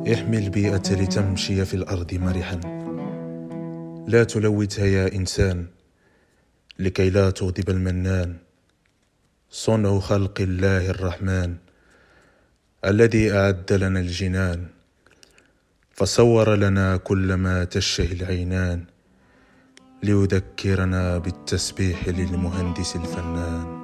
احمي البيئة لتمشي في الأرض مرحا، لا تلوثها يا إنسان لكي لا تغضب المنان. صنع خلق الله الرحمن الذي أعد لنا الجنان، فصور لنا كل ما تشتهي العينان، ليذكرنا بالتسبيح للمهندس الفنان.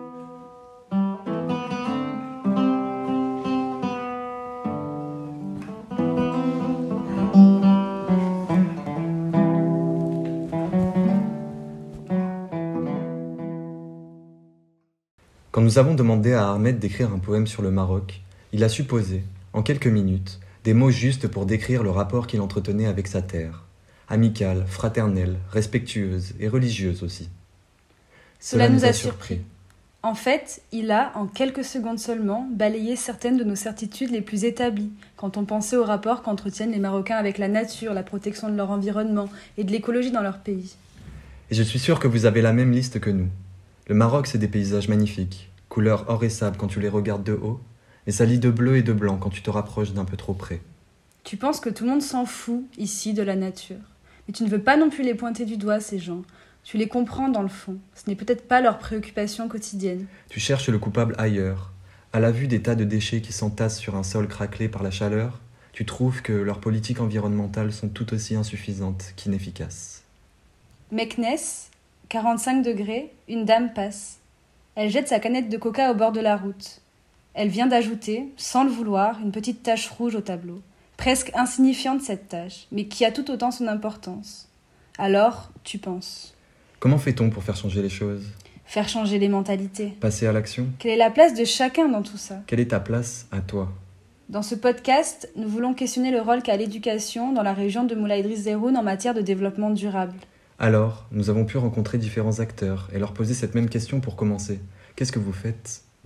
Quand nous avons demandé à Ahmed d'écrire un poème sur le Maroc, il a su poser, en quelques minutes, des mots justes pour décrire le rapport qu'il entretenait avec sa terre, amicale, fraternelle, respectueuse et religieuse aussi. Cela nous a surpris. En fait, il a, en quelques secondes seulement, balayé certaines de nos certitudes les plus établies, quand on pensait au rapport qu'entretiennent les Marocains avec la nature, la protection de leur environnement et de l'écologie dans leur pays. Et je suis sûr que vous avez la même liste que nous. Le Maroc, c'est des paysages magnifiques, couleurs or et sable quand tu les regardes de haut, et ça lit de bleu et de blanc quand tu te rapproches d'un peu trop près. Tu penses que tout le monde s'en fout, ici, de la nature. Mais tu ne veux pas non plus les pointer du doigt, ces gens. Tu les comprends dans le fond. Ce n'est peut-être pas leur préoccupation quotidienne. Tu cherches le coupable ailleurs. À la vue des tas de déchets qui s'entassent sur un sol craquelé par la chaleur, tu trouves que leurs politiques environnementales sont tout aussi insuffisantes qu'inefficaces. Meknès, 45 degrés, une dame passe. Elle jette sa canette de coca au bord de la route. Elle vient d'ajouter, sans le vouloir, une petite tache rouge au tableau. Presque insignifiante cette tache, mais qui a tout autant son importance. Alors, tu penses. Comment fait-on pour faire changer les choses ? Faire changer les mentalités. Passer à l'action ? Quelle est la place de chacun dans tout ça ? Quelle est ta place à toi ? Dans ce podcast, nous voulons questionner le rôle qu'a l'éducation dans la région de Moulay Idriss Zerhoun en matière de développement durable. Alors, nous avons pu rencontrer différents acteurs et leur poser cette même question pour commencer. Qu'est-ce que vous faites, vous ?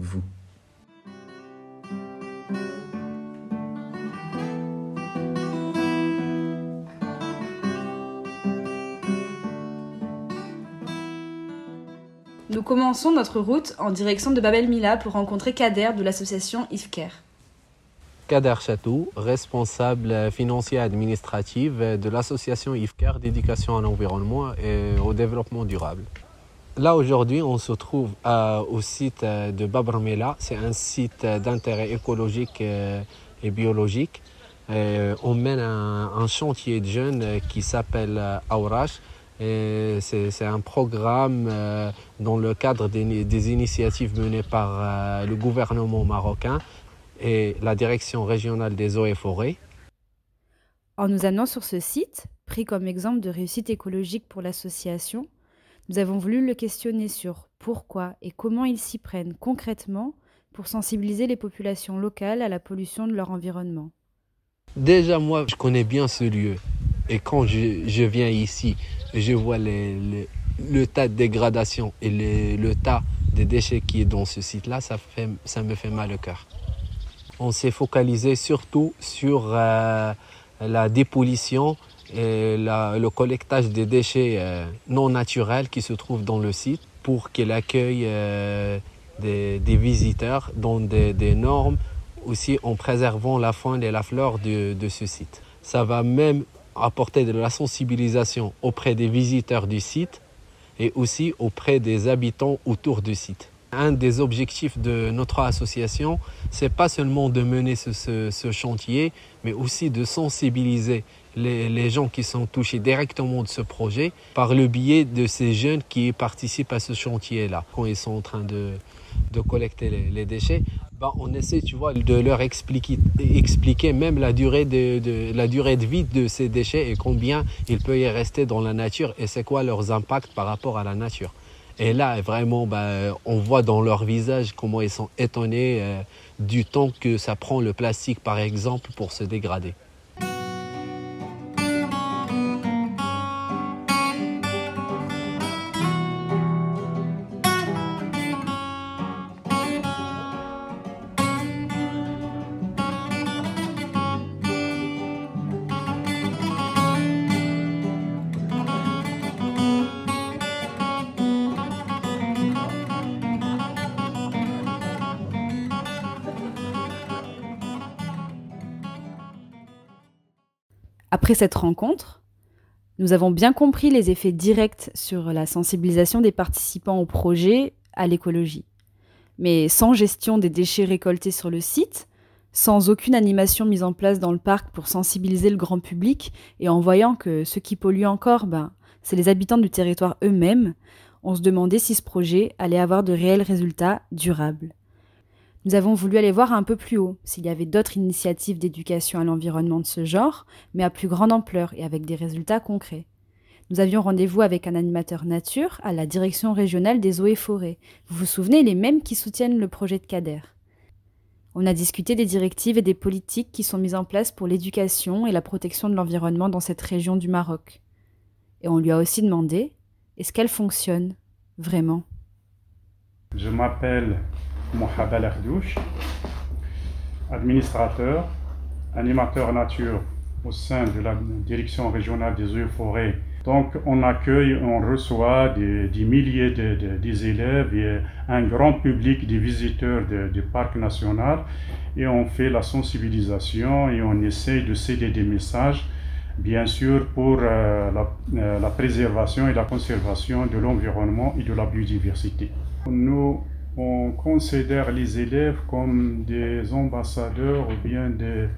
Nous commençons notre route en direction de Bab el Mila pour rencontrer Kader de l'association IFCARE. Kader Chatou, responsable financier administratif de l'association IFCARE d'éducation à l'environnement et au développement durable. Là aujourd'hui, on se trouve au site de Bab el Mila. C'est un site d'intérêt écologique et biologique. On mène un chantier de jeunes qui s'appelle Aourash. C'est un programme dans le cadre des initiatives menées par le gouvernement marocain et la direction régionale des eaux et forêts. En nous amenant sur ce site, pris comme exemple de réussite écologique pour l'association, nous avons voulu le questionner sur pourquoi et comment ils s'y prennent concrètement pour sensibiliser les populations locales à la pollution de leur environnement. Déjà, moi, je connais bien ce lieu. Et quand je viens ici, je vois le tas de dégradation et le tas de déchets qui est dans ce site-là, ça me fait mal au cœur. On s'est focalisé surtout sur la dépollution et le collectage des déchets non naturels qui se trouvent dans le site pour qu'il accueille des visiteurs dans des normes, aussi en préservant la faune et la flore de ce site. Ça va même apporter de la sensibilisation auprès des visiteurs du site et aussi auprès des habitants autour du site. Un des objectifs de notre association, c'est pas seulement de mener ce chantier, mais aussi de sensibiliser les gens qui sont touchés directement de ce projet par le biais de ces jeunes qui participent à ce chantier-là. Quand ils sont en train de collecter les déchets, on essaie, tu vois, de leur expliquer même la durée de vie de ces déchets et combien il peut y rester dans la nature et c'est quoi leurs impacts par rapport à la nature. Et là, vraiment, on voit dans leur visage comment ils sont étonnés du temps que ça prend le plastique, par exemple, pour se dégrader. Après cette rencontre, nous avons bien compris les effets directs sur la sensibilisation des participants au projet à l'écologie. Mais sans gestion des déchets récoltés sur le site, sans aucune animation mise en place dans le parc pour sensibiliser le grand public, et en voyant que ceux qui polluent encore, c'est les habitants du territoire eux-mêmes, on se demandait si ce projet allait avoir de réels résultats durables. Nous avons voulu aller voir un peu plus haut s'il y avait d'autres initiatives d'éducation à l'environnement de ce genre, mais à plus grande ampleur et avec des résultats concrets. Nous avions rendez-vous avec un animateur nature à la direction régionale des eaux et forêts. Vous vous souvenez, les mêmes qui soutiennent le projet de Kader. On a discuté des directives et des politiques qui sont mises en place pour l'éducation et la protection de l'environnement dans cette région du Maroc. Et on lui a aussi demandé, est-ce qu'elles fonctionnent vraiment ? Je m'appelle Mohamed Ardouche, administrateur, animateur nature au sein de la direction régionale des eaux et forêts. Donc on accueille, on reçoit des milliers des élèves et un grand public des visiteurs du parc national et on fait la sensibilisation et on essaye de céder des messages, bien sûr pour la préservation et la conservation de l'environnement et de la biodiversité. Nous, on considère les élèves comme des ambassadeurs ou bien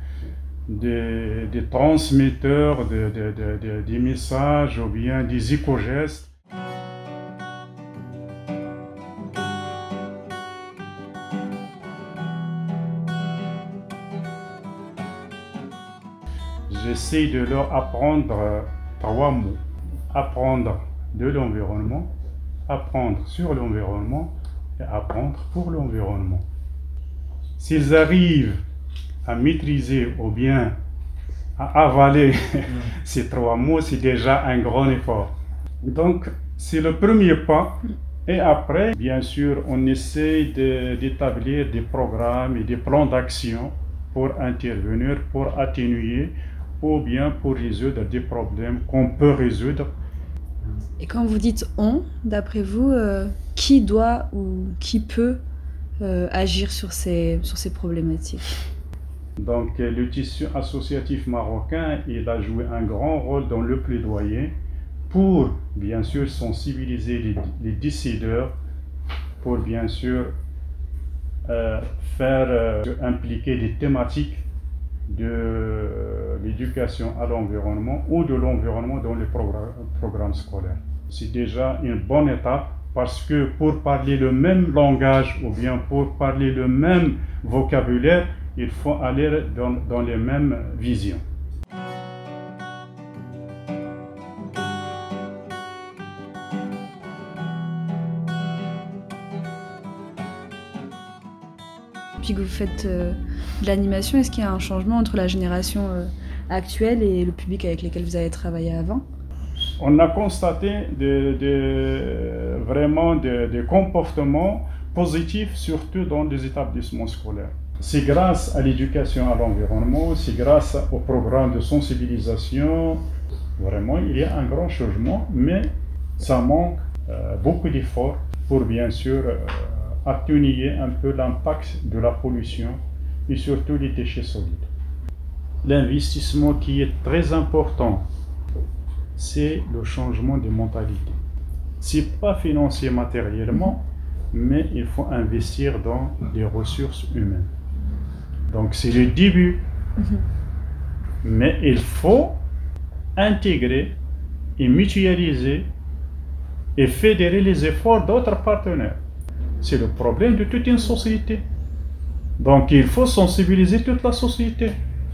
des transmetteurs des messages ou bien des éco-gestes. J'essaie de leur apprendre 3 mots. Apprendre de l'environnement, apprendre sur l'environnement et apprendre pour l'environnement. S'ils arrivent à maîtriser ou bien à avaler ces 3 mots, c'est déjà un grand effort. Donc, c'est le premier pas. Et après, bien sûr, on essaie d'établir des programmes et des plans d'action pour intervenir, pour atténuer ou bien pour résoudre des problèmes qu'on peut résoudre. Et quand vous dites « on », d'après vous, qui doit ou qui peut agir sur ces problématiques ? Donc le tissu associatif marocain, il a joué un grand rôle dans le plaidoyer pour bien sûr sensibiliser les décideurs, pour bien sûr faire impliquer des thématiques de l'éducation à l'environnement ou de l'environnement dans les programmes scolaires. C'est déjà une bonne étape parce que pour parler le même langage ou bien pour parler le même vocabulaire, il faut aller dans les mêmes visions. Depuis que vous faites de l'animation, est-ce qu'il y a un changement entre la génération actuelle et le public avec lequel vous avez travaillé avant ? On a constaté vraiment des comportements positifs, surtout dans les établissements scolaires. C'est grâce à l'éducation à l'environnement, c'est grâce au programme de sensibilisation. Vraiment, il y a un grand changement, mais ça manque beaucoup d'efforts pour bien sûr atténuer un peu l'impact de la pollution et surtout les déchets solides. L'investissement qui est très important, c'est le changement de mentalité. C'est pas financier matériellement, mais il faut investir dans des ressources humaines. Donc c'est le début, mais il faut intégrer et mutualiser et fédérer les efforts d'autres partenaires. C'est le problème de toute une société. Donc il faut sensibiliser toute la société.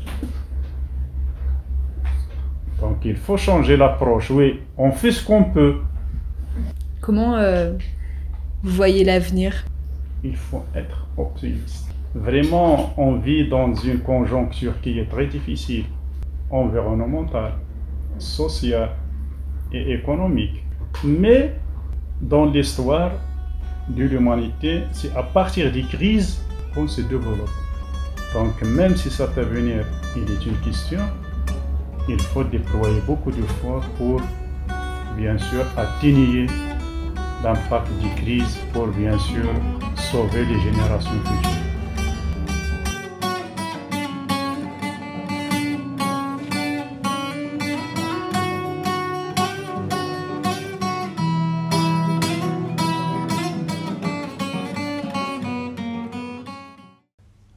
Donc il faut changer l'approche. Oui, on fait ce qu'on peut. Comment vous voyez l'avenir ? Il faut être optimiste. Vraiment, on vit dans une conjoncture qui est très difficile, environnementale, sociale et économique. Mais dans l'histoire de l'humanité, c'est à partir des crises qu'on se développe. Donc même si cet avenir il est une question, il faut déployer beaucoup d'efforts pour bien sûr atténuer l'impact des crises, pour bien sûr sauver les générations futures.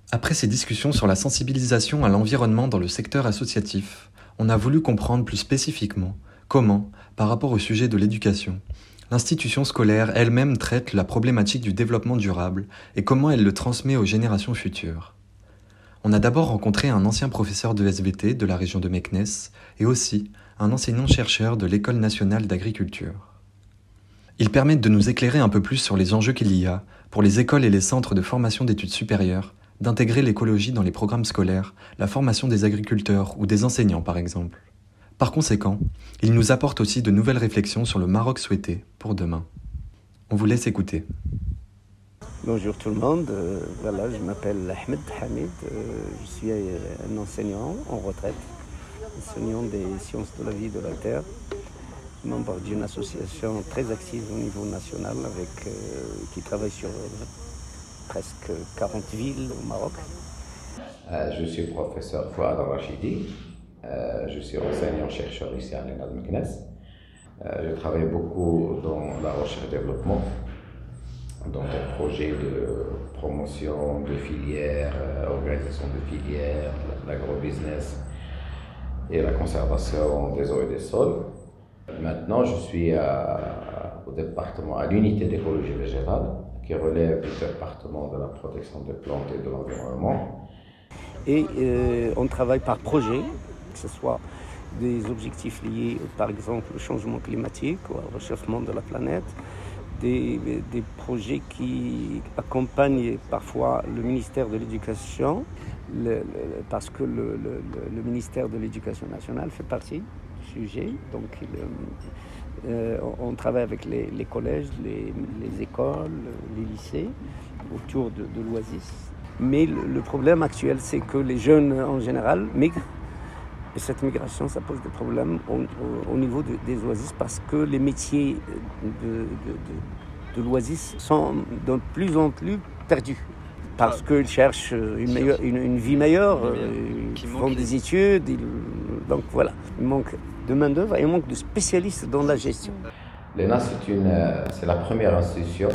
Après ces discussions sur la sensibilisation à l'environnement dans le secteur associatif, on a voulu comprendre plus spécifiquement comment, par rapport au sujet de l'éducation, l'institution scolaire elle-même traite la problématique du développement durable et comment elle le transmet aux générations futures. On a d'abord rencontré un ancien professeur de SVT de la région de Meknes et aussi un enseignant-chercheur de l'École nationale d'agriculture. Ils permettent de nous éclairer un peu plus sur les enjeux qu'il y a, pour les écoles et les centres de formation d'études supérieures, d'intégrer l'écologie dans les programmes scolaires, la formation des agriculteurs ou des enseignants par exemple. Par conséquent, ils nous apportent aussi de nouvelles réflexions sur le Maroc souhaité pour demain. On vous laisse écouter. Bonjour tout le monde, voilà, je m'appelle Ahmed Hamid, je suis un enseignant en retraite, enseignant des sciences de la vie et de la terre, membre d'une association très active au niveau national qui travaille sur presque 40 villes au Maroc. Je suis professeur Fouad Rachidi, je suis enseignant-chercheur ici à l'ENA de Meknes. Je travaille beaucoup dans la recherche et développement, dans des projets de promotion de filières, organisation de filières, l'agrobusiness et la conservation des eaux et des sols. Maintenant, je suis au département, à l'unité d'écologie végétale, qui relève du département de la protection des plantes et de l'environnement. Et on travaille par projet, que ce soit des objectifs liés, par exemple, au changement climatique ou au réchauffement de la planète, des projets qui accompagnent parfois le ministère de l'Éducation, parce que le ministère de l'Éducation nationale fait partie du sujet. Donc, on travaille avec les collèges, les écoles, les lycées, autour de l'Oasis. Mais le problème actuel, c'est que les jeunes, en général, migrent. Et cette migration, ça pose des problèmes au niveau des oasis parce que les métiers de l'oasis sont de plus en plus perdus. Parce qu'ils cherchent une vie meilleure, ils font des études. Donc voilà, il manque de main-d'œuvre et il manque de spécialistes dans la gestion. L'ENA, c'est la première institution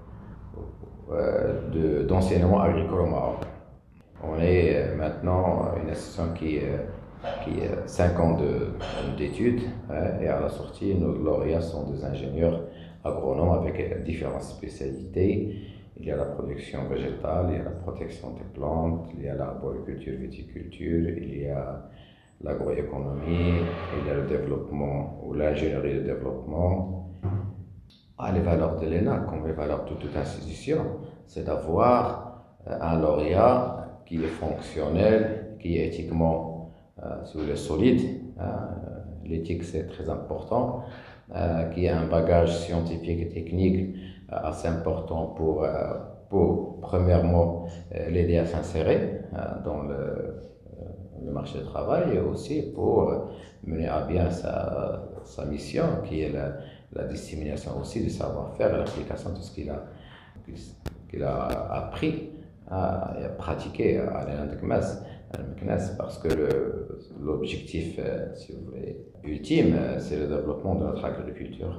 d'enseignement agricole au Maroc. On est maintenant une institution qui a 5 ans d'études et à la sortie, nos lauréats sont des ingénieurs agronomes avec différentes spécialités. Il y a la production végétale, il y a la protection des plantes, il y a l'arboriculture, viticulture, il y a l'agroéconomie, il y a le développement ou l'ingénierie de développement. Les valeurs de l'ENA, comme les valeurs de toute institution, c'est d'avoir un lauréat qui est fonctionnel, qui est éthiquement solide. L'éthique, c'est très important, qui a un bagage scientifique et technique assez important pour premièrement, l'aider à s'insérer dans le marché du travail et aussi pour mener à bien sa mission, qui est la dissémination aussi du savoir-faire et l'application de ce qu'il a appris et pratiqué à l'ENA de Meknes, parce que l'objectif, si vous voulez, ultime, c'est le développement de notre agriculture.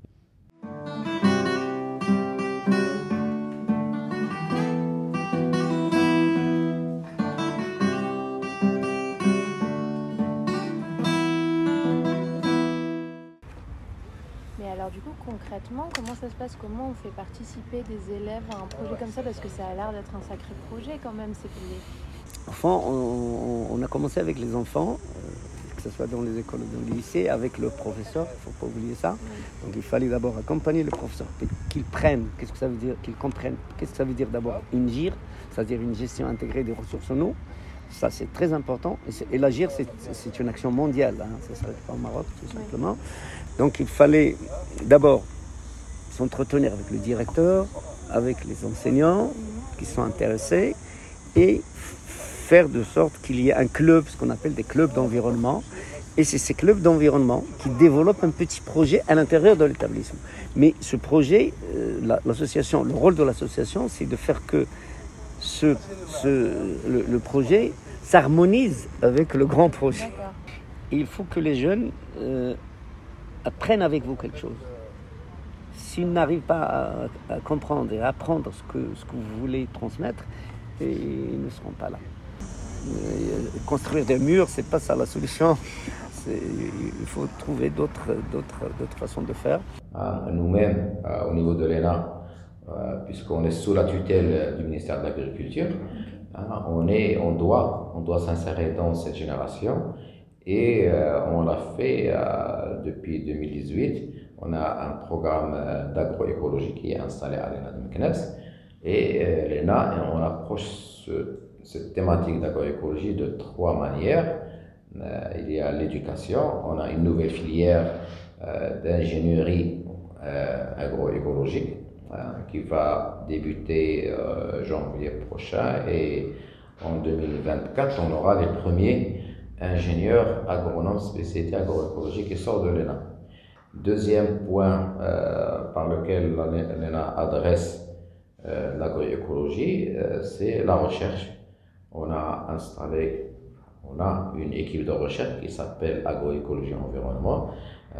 Alors du coup, concrètement, comment ça se passe? Comment on fait participer des élèves à un projet comme ça? Parce que ça a l'air d'être un sacré projet quand même. Enfin, on a commencé avec les enfants, que ce soit dans les écoles ou dans les lycées, avec le professeur, il ne faut pas oublier ça. Oui. Donc il fallait d'abord accompagner le professeur, qu'il prenne, qu'est-ce que ça veut dire, qu'il comprenne, qu'est-ce que ça veut dire d'abord une GIR, c'est-à-dire une gestion intégrée des ressources en eau. Ça, c'est très important. Et la GIR, c'est une action mondiale, ça ne s'arrête pas au Maroc, tout simplement. Donc il fallait d'abord s'entretenir avec le directeur, avec les enseignants qui sont intéressés et faire de sorte qu'il y ait un club, ce qu'on appelle des clubs d'environnement. Et c'est ces clubs d'environnement qui développent un petit projet à l'intérieur de l'établissement. Mais ce projet, l'association, le rôle de l'association, c'est de faire que le projet s'harmonise avec le grand projet. D'accord. Et il faut que les jeunes apprennent avec vous quelque chose. S'ils n'arrivent pas à comprendre et à apprendre ce que vous voulez transmettre, et ils ne seront pas là. Construire des murs, c'est pas ça la solution. Il faut trouver d'autres façons de faire. Nous-mêmes, au niveau de l'ENA, puisqu'on est sous la tutelle du ministère de l'Agriculture, on doit s'insérer dans cette génération et on l'a fait depuis 2018. On a un programme d'agroécologie qui est installé à l'ENA de Meknès et l'ENA, on approche cette thématique d'agroécologie de 3 manières. Il y a l'éducation, on a une nouvelle filière d'ingénierie agroécologique qui va débuter janvier prochain et en 2024 on aura les premiers ingénieurs agronomes spécialité agroécologie qui sortent de l'ENA. Deuxième point par lequel l'ENA adresse l'agroécologie, c'est la recherche. On a une équipe de recherche qui s'appelle Agroécologie Environnement,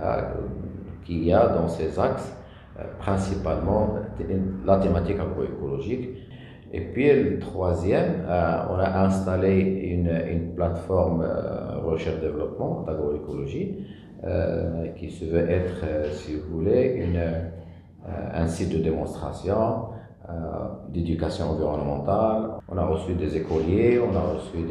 qui a dans ses axes principalement la thématique agroécologique. Et puis le troisième, on a installé une plateforme recherche-développement d'agroécologie qui se veut être, si vous voulez, un site de démonstration d'éducation environnementale. On a reçu des écoliers, on a reçu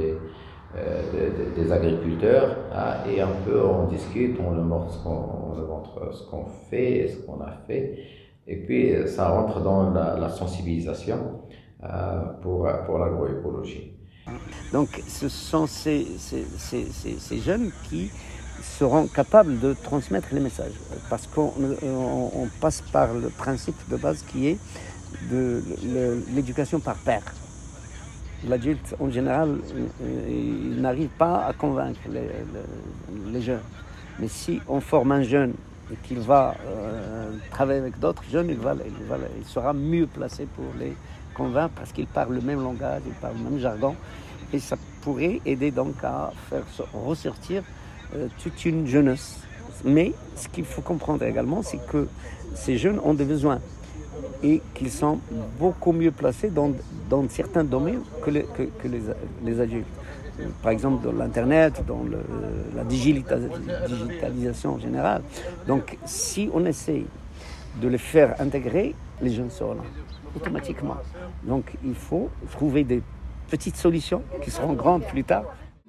des agriculteurs, et un peu on discute, on leur montre ce qu'on fait et ce qu'on a fait, et puis ça rentre dans la sensibilisation pour l'agroécologie. Donc ce sont ces jeunes qui seront capables de transmettre les messages, parce qu'on passe par le principe de base qui est de l'éducation par pair. L'adulte, en général, il n'arrive pas à convaincre les jeunes. Mais si on forme un jeune et qu'il va travailler avec d'autres jeunes, il sera mieux placé pour les convaincre parce qu'il parle le même langage, il parle le même jargon. Et ça pourrait aider donc à faire ressortir toute une jeunesse. Mais ce qu'il faut comprendre également, c'est que ces jeunes ont des besoins et qu'ils sont beaucoup mieux placés dans certains domaines que les adultes. Par exemple, dans l'Internet, dans la digitalisation en général. Donc, si on essaie de les faire intégrer, les jeunes seront là, automatiquement. Donc, il faut trouver des petites solutions qui seront grandes plus tard.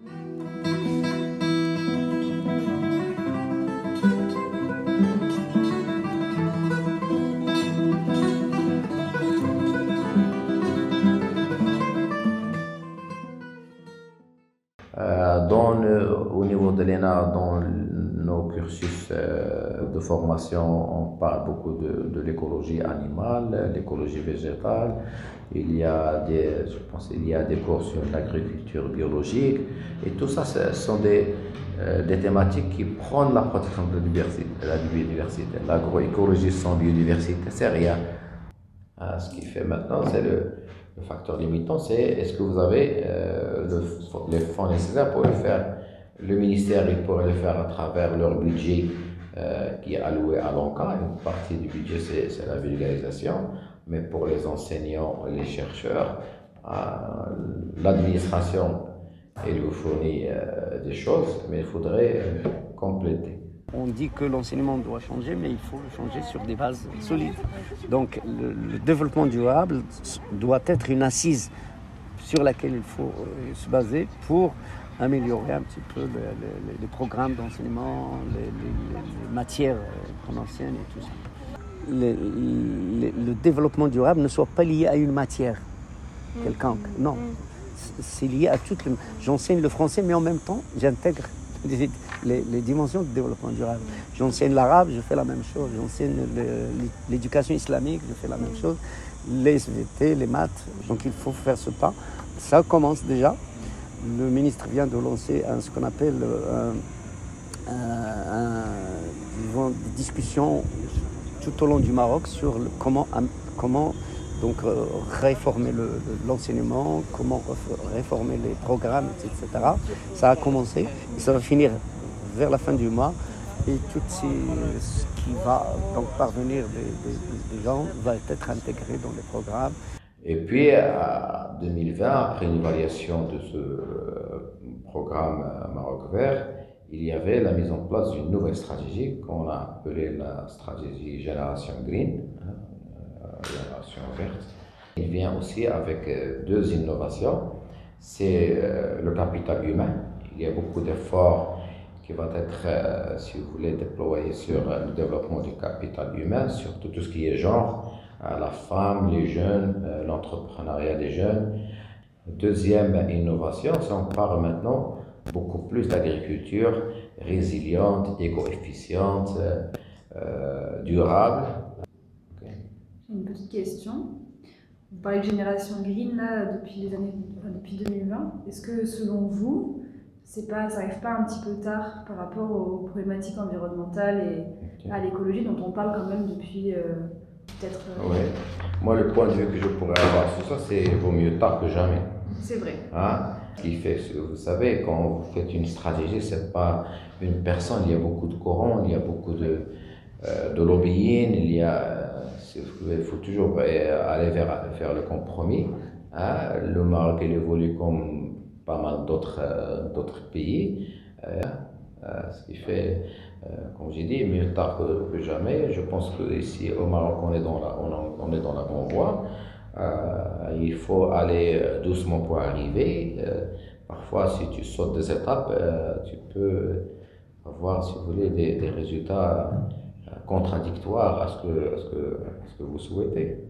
Au niveau de l'ENA, dans nos cursus de formation, on parle beaucoup de l'écologie animale, l'écologie végétale. Il y a des cours sur l'agriculture biologique. Et tout ça, ce sont des thématiques qui prennent la protection de la biodiversité. L'agroécologie sans biodiversité, c'est rien. Ce qui fait maintenant, c'est le facteur limitant, c'est est-ce que vous avez les fonds nécessaires pour le faire. Le ministère, il pourrait le faire à travers leur budget qui est alloué à l'ONCA. Une partie du budget, c'est la vulgarisation. Mais pour les enseignants et les chercheurs, l'administration, elle vous fournit des choses, mais il faudrait compléter. On dit que l'enseignement doit changer, mais il faut le changer sur des bases solides. Donc le développement durable doit être une assise sur laquelle il faut se baser pour améliorer un petit peu les programmes d'enseignement, les matières qu'on enseigne et tout ça. Le développement durable ne soit pas lié à une matière quelconque, non. C'est lié à toutes les... J'enseigne le français, mais en même temps, j'intègre les dimensions du développement durable. J'enseigne l'arabe, je fais la même chose. J'enseigne l'éducation islamique, je fais la même chose. Les SVT, les maths. Donc il faut faire ce pas. Ça commence déjà. Le ministre vient de lancer ce qu'on appelle des discussions tout au long du Maroc sur comment donc réformer l'enseignement, comment réformer les programmes, etc. Ça a commencé et ça va finir vers la fin du mois. Et tout ce qui va donc parvenir des gens va être intégré dans les programmes. Et puis, en 2020, après une évaluation de ce programme Maroc Vert, il y avait la mise en place d'une nouvelle stratégie qu'on a appelée la stratégie Génération Green, Génération Verte. Il vient aussi avec deux innovations. C'est le capital humain. Il y a beaucoup d'efforts qui vont être, si vous voulez, déployés sur le développement du capital humain, surtout tout ce qui est genre, la femme, les jeunes, l'entrepreneuriat des jeunes. Deuxième innovation, c'est on parle maintenant beaucoup plus d'agriculture résiliente, éco-efficiente, durable. Okay. J'ai une petite question. Vous parlez de génération green là, depuis 2020. Est-ce que selon vous, ça n'arrive pas un petit peu tard par rapport aux problématiques environnementales et à l'écologie dont on parle quand même depuis peut-être... Oui. Moi, le point de vue que je pourrais avoir sur ça, c'est vaut mieux tard que jamais. C'est vrai. Hein? Ce qui fait, vous savez, quand vous faites une stratégie, c'est pas une personne, il y a beaucoup de courants, il y a beaucoup de lobbying, il faut toujours aller vers le compromis. Hein? Le Maroc, il évolue comme pas mal d'autres pays. Ce qui fait, comme j'ai dit, mieux tard que jamais. Je pense qu'ici au Maroc, on est dans la bonne voie. Il faut aller doucement pour arriver. Parfois, si tu sautes des étapes, tu peux avoir, si vous voulez, des résultats contradictoires à ce que vous souhaitez.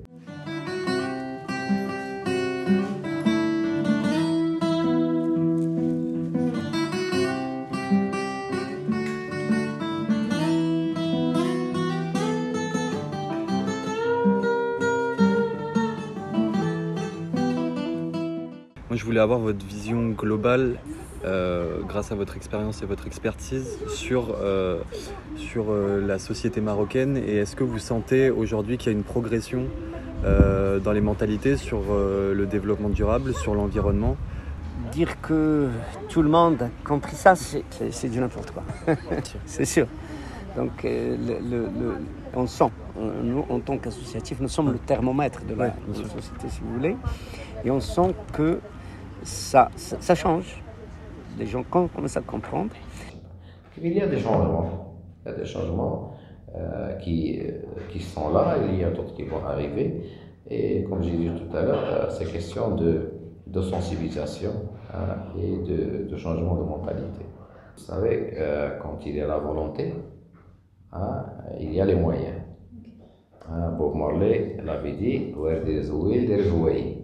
Moi, je voulais avoir votre vision globale, grâce à votre expérience et votre expertise, sur la société marocaine. Et est-ce que vous sentez aujourd'hui qu'il y a une progression dans les mentalités sur le développement durable, sur l'environnement? Dire que tout le monde a compris ça, c'est du n'importe quoi. C'est sûr. Donc, on sent, nous, en tant qu'associatif, nous sommes le thermomètre de la société, si vous voulez. Et on sent que ça change. Les gens commencent à comprendre. Il y a des changements. Il y a des changements qui sont là, il y a d'autres qui vont arriver. Et comme j'ai dit tout à l'heure, c'est question de sensibilisation et de changement de mentalité. Vous savez, quand il y a la volonté, il y a les moyens. Bob Marley l'avait dit, where there is a will, there is a way.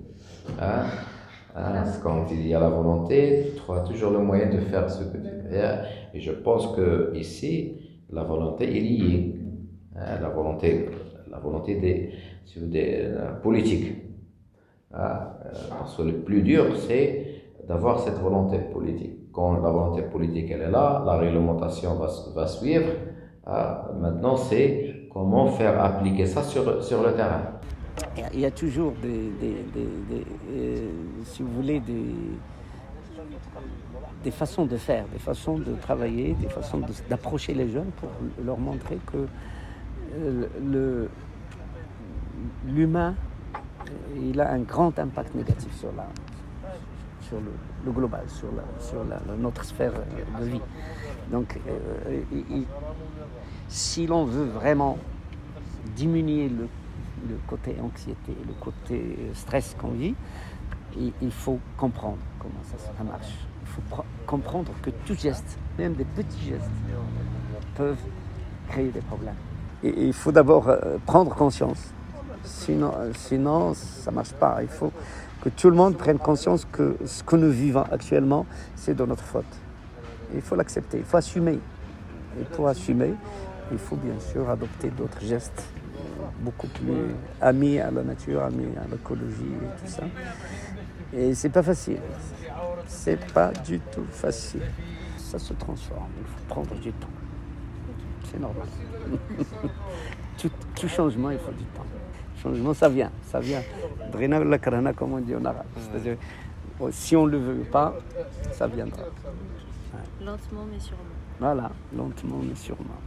Quand il y a la volonté, tu auras toujours le moyen de faire ce que tu veux faire. Et je pense qu'ici, la volonté est liée. La volonté des politiques. Parce que le plus dur, c'est d'avoir cette volonté politique. Quand la volonté politique elle est là, la réglementation va suivre. Maintenant, c'est comment faire appliquer ça sur le terrain. Il y a toujours si vous voulez, des façons de faire, des façons de travailler, des façons d'approcher les jeunes pour leur montrer que l'humain, il a un grand impact négatif sur le global, sur notre sphère de vie. Donc, si l'on veut vraiment diminuer le côté anxiété, le côté stress qu'on vit, il faut comprendre comment ça marche. Il faut comprendre que tout geste, même des petits gestes, peuvent créer des problèmes. Et il faut d'abord prendre conscience. Sinon, ça ne marche pas. Il faut que tout le monde prenne conscience que ce que nous vivons actuellement, c'est de notre faute. Il faut l'accepter, il faut assumer. Et pour assumer, il faut bien sûr adopter d'autres gestes beaucoup plus amis à la nature, amis à l'écologie et tout ça. Et c'est pas facile. C'est pas du tout facile. Ça se transforme, il faut prendre du temps. C'est normal. tout changement, il faut du temps. Changement, ça vient. Drena la karana, comme on dit en arabe. C'est-à-dire, si on ne le veut pas, ça viendra. Lentement mais sûrement. Voilà, lentement mais sûrement.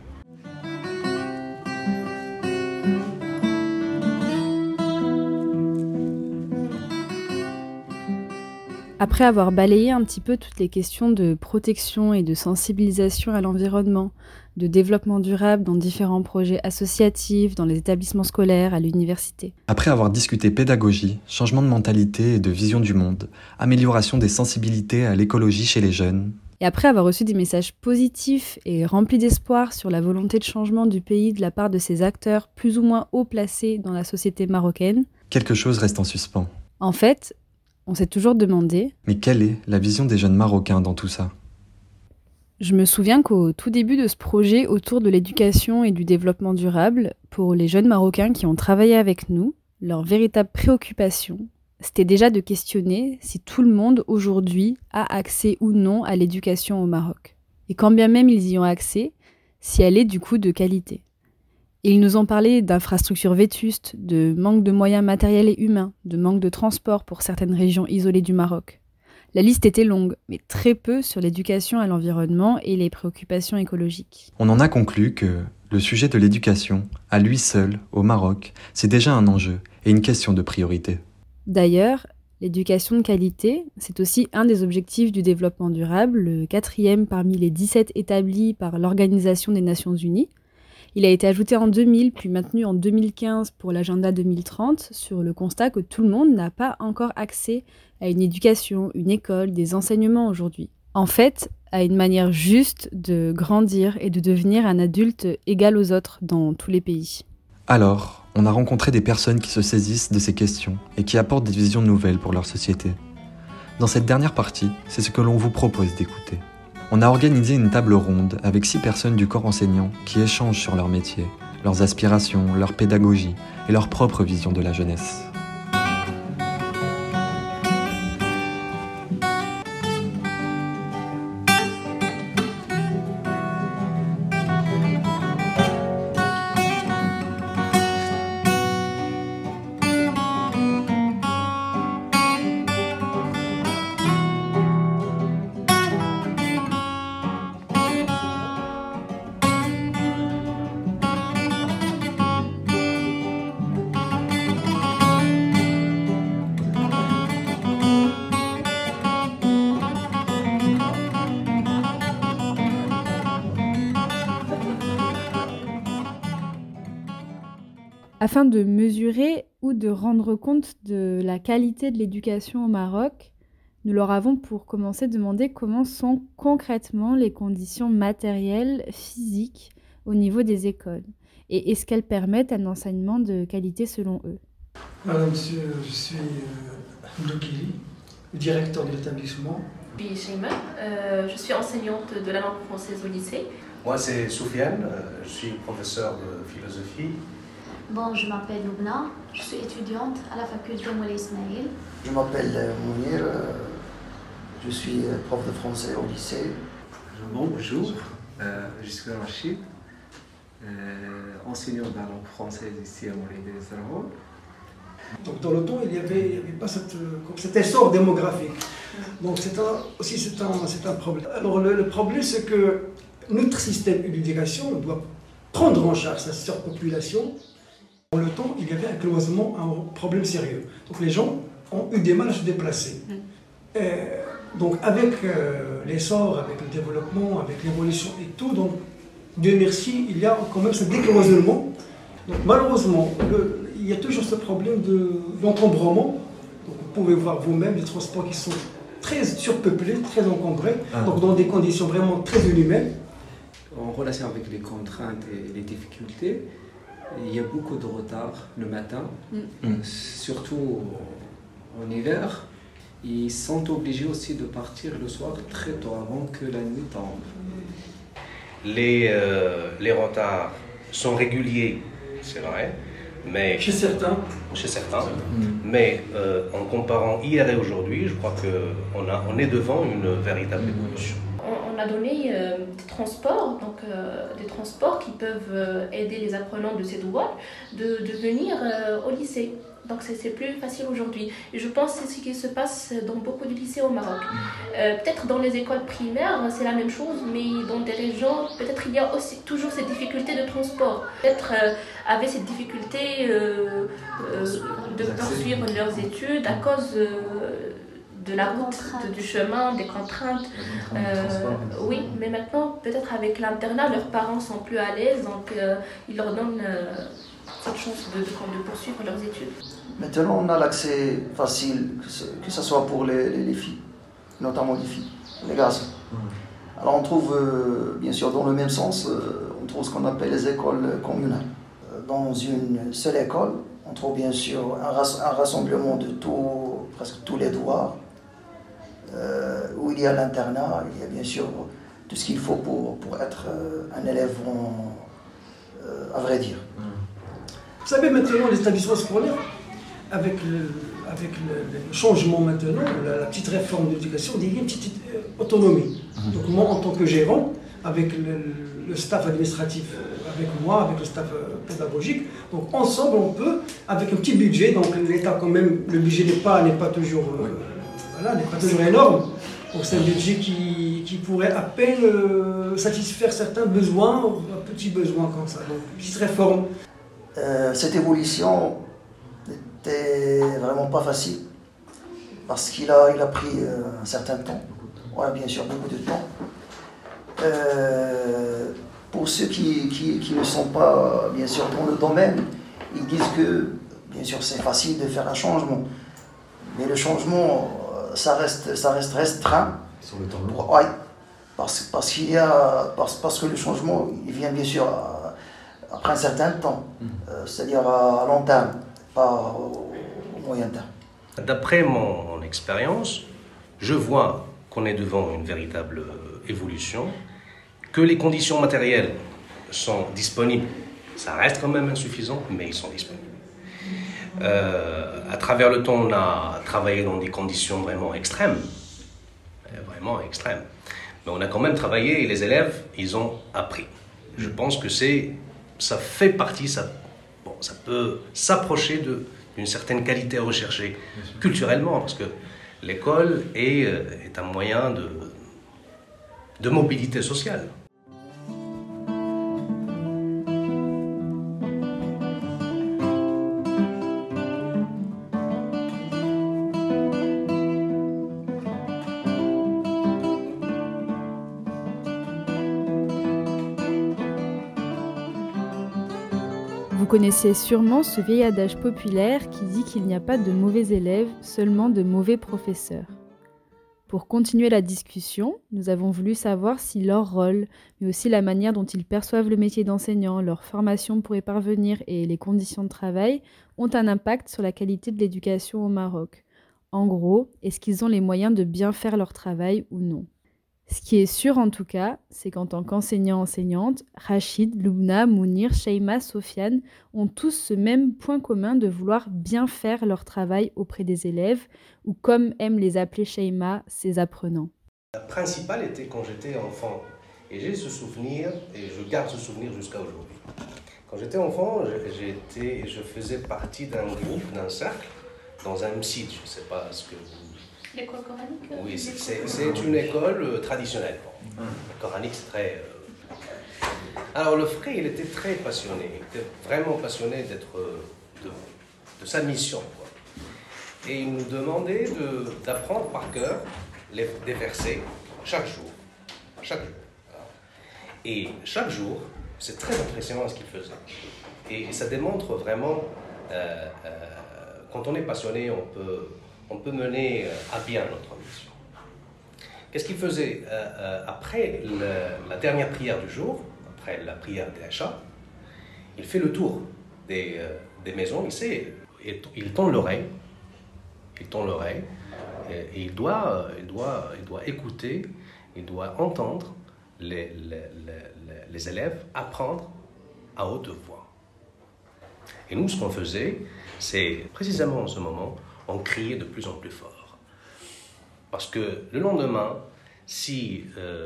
Après avoir balayé un petit peu toutes les questions de protection et de sensibilisation à l'environnement, de développement durable dans différents projets associatifs, dans les établissements scolaires, à l'université. Après avoir discuté pédagogie, changement de mentalité et de vision du monde, amélioration des sensibilités à l'écologie chez les jeunes, et après avoir reçu des messages positifs et remplis d'espoir sur la volonté de changement du pays de la part de ses acteurs plus ou moins haut placés dans la société marocaine, quelque chose reste en suspens. En fait, on s'est toujours demandé... Mais quelle est la vision des jeunes Marocains dans tout ça ? Je me souviens qu'au tout début de ce projet autour de l'éducation et du développement durable, pour les jeunes Marocains qui ont travaillé avec nous, leur véritable préoccupation, c'était déjà de questionner si tout le monde aujourd'hui a accès ou non à l'éducation au Maroc. Et quand bien même ils y ont accès, si elle est du coup de qualité. Et ils nous ont parlé d'infrastructures vétustes, de manque de moyens matériels et humains, de manque de transport pour certaines régions isolées du Maroc. La liste était longue, mais très peu sur l'éducation à l'environnement et les préoccupations écologiques. On en a conclu que le sujet de l'éducation, à lui seul, au Maroc, c'est déjà un enjeu et une question de priorité. D'ailleurs, l'éducation de qualité, c'est aussi un des objectifs du développement durable, le 4e parmi les 17 établis par l'Organisation des Nations Unies. Il a été ajouté en 2000, puis maintenu en 2015 pour l'agenda 2030, sur le constat que tout le monde n'a pas encore accès à une éducation, une école, des enseignements aujourd'hui. En fait, à une manière juste de grandir et de devenir un adulte égal aux autres dans tous les pays. Alors, on a rencontré des personnes qui se saisissent de ces questions et qui apportent des visions nouvelles pour leur société. Dans cette dernière partie, c'est ce que l'on vous propose d'écouter. On a organisé une table ronde avec 6 personnes du corps enseignant qui échangent sur leur métier, leurs aspirations, leur pédagogie et leur propre vision de la jeunesse. Afin de mesurer ou de rendre compte de la qualité de l'éducation au Maroc, nous leur avons pour commencer demandé comment sont concrètement les conditions matérielles, physiques au niveau des écoles et est-ce qu'elles permettent un enseignement de qualité selon eux. Voilà, monsieur, je suis Mdoukili, le directeur de l'établissement. Je suis Sheima, je suis enseignante de la langue française au lycée. Moi, c'est Soufiane, je suis professeur de philosophie. Bon, je m'appelle Loubna, je suis étudiante à la faculté Moulay Ismail. Je m'appelle Mounir, je suis prof de français au lycée. Bonjour, je suis Rachid, enseignant de la langue française ici à Moulay Ismail. Donc dans le temps, il n'y avait pas cet essor démographique. Donc c'est un problème. Alors le problème, c'est que notre système d'éducation doit prendre en charge sa surpopulation. Dans le temps, il y avait un cloisonnement, un problème sérieux. Donc les gens ont eu des mal à se déplacer. Donc avec l'essor, avec le développement, avec l'évolution et tout, donc Dieu merci, il y a quand même ce décloisonnement. Donc malheureusement, il y a toujours ce problème d'encombrement. Donc vous pouvez voir vous-même des transports qui sont très surpeuplés, très encombrés, donc dans des conditions vraiment très inhumaines. En relation avec les contraintes et les difficultés, il y a beaucoup de retard le matin, surtout en hiver. Ils sont obligés aussi de partir le soir très tôt avant que la nuit tombe. Les retards sont réguliers, c'est vrai, mais chez certains. Mais en comparant hier et aujourd'hui, je crois qu'on est devant une véritable évolution. On a donné des transports qui peuvent aider les apprenants de ces droits de venir au lycée. Donc c'est plus facile aujourd'hui. Et je pense que c'est ce qui se passe dans beaucoup de lycées au Maroc. Peut-être dans les écoles primaires, c'est la même chose, mais dans des régions, peut-être il y a aussi toujours ces difficultés de transport. Peut-être avec cette difficulté de poursuivre leurs études à cause de la route, du chemin, des contraintes. Oui, mais maintenant, peut-être avec l'internat, leurs parents sont plus à l'aise, donc ils leur donnent cette chance de poursuivre leurs études. Maintenant, on a l'accès facile, que ce soit pour les filles, notamment les filles, les garçons. Alors on trouve, bien sûr, dans le même sens, on trouve ce qu'on appelle les écoles communales. Dans une seule école, on trouve bien sûr un rassemblement de presque tous les devoirs, où il y a l'internat, il y a bien sûr tout ce qu'il faut pour être un élève, à vrai dire. Vous savez, maintenant, les établissements scolaires, avec le changement maintenant, la petite réforme de l'éducation, il y a une petite autonomie. Donc moi, en tant que gérant, avec le staff administratif, avec moi, avec le staff pédagogique, donc ensemble, on peut, avec un petit budget, donc l'État quand même, le budget n'est pas toujours, n'est pas toujours énorme. Donc c'est un budget qui pourrait à peine satisfaire certains besoins, un petit besoin comme ça. Donc petite réforme. Cette évolution n'était vraiment pas facile parce qu'il a pris un certain temps, bien sûr beaucoup de temps. Pour ceux qui ne sont pas bien sûr dans le domaine, ils disent que bien sûr c'est facile de faire un changement, mais le changement ça reste restreint. Sur le temps long. Oui, parce que le changement il vient bien sûr après un certain temps, c'est-à-dire à long terme, pas au moyen terme. D'après mon expérience, je vois qu'on est devant une véritable évolution, que les conditions matérielles sont disponibles. Ça reste quand même insuffisant, mais ils sont disponibles. À travers le temps, on a travaillé dans des conditions vraiment extrêmes. Mais on a quand même travaillé et les élèves, ils ont appris. Je pense que ça fait partie, ça peut s'approcher d'une certaine qualité recherchée culturellement, parce que l'école est un moyen de mobilité sociale. Vous connaissez sûrement ce vieil adage populaire qui dit qu'il n'y a pas de mauvais élèves, seulement de mauvais professeurs. Pour continuer la discussion, nous avons voulu savoir si leur rôle, mais aussi la manière dont ils perçoivent le métier d'enseignant, leur formation pour y parvenir et les conditions de travail ont un impact sur la qualité de l'éducation au Maroc. En gros, est-ce qu'ils ont les moyens de bien faire leur travail ou non ? Ce qui est sûr en tout cas, c'est qu'en tant qu'enseignant-enseignante, Rachid, Loubna, Mounir, Sheima, Sofiane ont tous ce même point commun de vouloir bien faire leur travail auprès des élèves, ou comme aime les appeler Sheima, ses apprenants. La principale était quand j'étais enfant, et j'ai ce souvenir, et je garde ce souvenir jusqu'à aujourd'hui. Quand j'étais enfant, je faisais partie d'un groupe, d'un cercle, dans un MSID, je ne sais pas ce que vous... L'école coranique? Oui, c'est une école traditionnelle. Bon. Le coranique, c'est très... Alors le frère, il était très passionné. Il était vraiment passionné de sa mission, quoi. Et il nous demandait d'apprendre par cœur des versets chaque jour. Et chaque jour, c'est très impressionnant ce qu'il faisait. Et ça démontre vraiment, quand on est passionné, on peut mener à bien notre mission. Qu'est-ce qu'il faisait après la dernière prière du jour, après la prière d'Aïcha, il fait le tour des maisons, il tend l'oreille, et il doit écouter, il doit entendre les élèves apprendre à haute voix. Et nous, ce qu'on faisait, c'est précisément en ce moment, on criait de plus en plus fort. Parce que le lendemain, si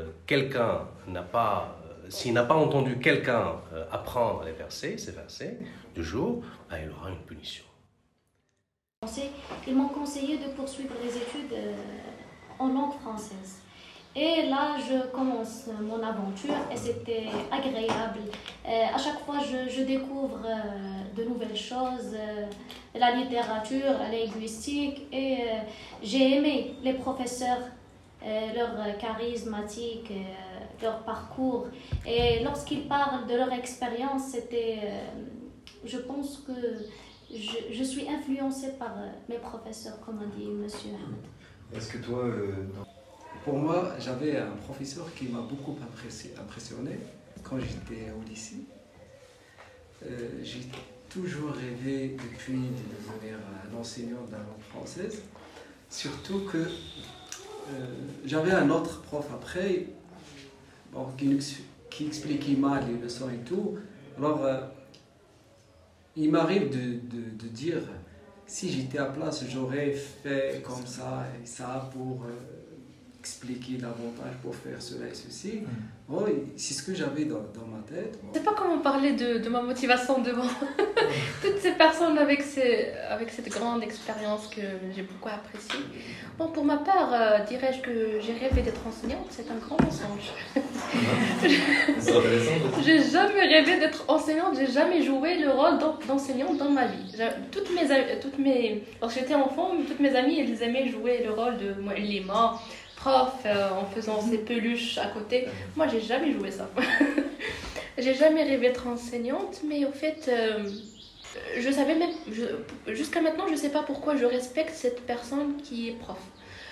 s'il n'a pas entendu quelqu'un apprendre ces versets du jour, il aura une punition. Ils m'ont conseillé de poursuivre les études en langue française. Et là, je commence mon aventure et c'était agréable. À chaque fois, je découvre de nouvelles choses. la littérature, la linguistique, et j'ai aimé les professeurs, leur charismatique, leur parcours. Et lorsqu'ils parlent de leur expérience, c'était, je pense que je suis influencée par mes professeurs, comme a dit M. Ahmed. Est-ce que toi, Pour moi, j'avais un professeur qui m'a beaucoup impressionné quand j'étais au lycée. J'ai toujours rêvé depuis de devenir un enseignant de la langue française. Surtout que j'avais un autre prof après bon, qui expliquait mal les leçons et tout. Alors, il m'arrive de dire, si j'étais à place, j'aurais fait comme ça et ça pour expliquer davantage, pour faire cela et ceci. Bon, c'est ce que j'avais dans ma tête. Je ne sais pas comment parler de ma motivation devant toutes ces personnes avec cette grande expérience que j'ai beaucoup appréciée. Bon, pour ma part, dirais-je que j'ai rêvé d'être enseignante, c'est un grand mensonge. J'ai jamais rêvé d'être enseignante, j'ai jamais joué le rôle d'enseignante dans ma vie. Lorsque j'étais enfant, toutes mes amies, elles aimaient jouer le rôle de mu'allima, prof, en faisant ses peluches à côté. Moi, j'ai jamais joué ça. J'ai jamais rêvé d'être enseignante, mais au fait, je savais même, jusqu'à maintenant, je sais pas pourquoi je respecte cette personne qui est prof.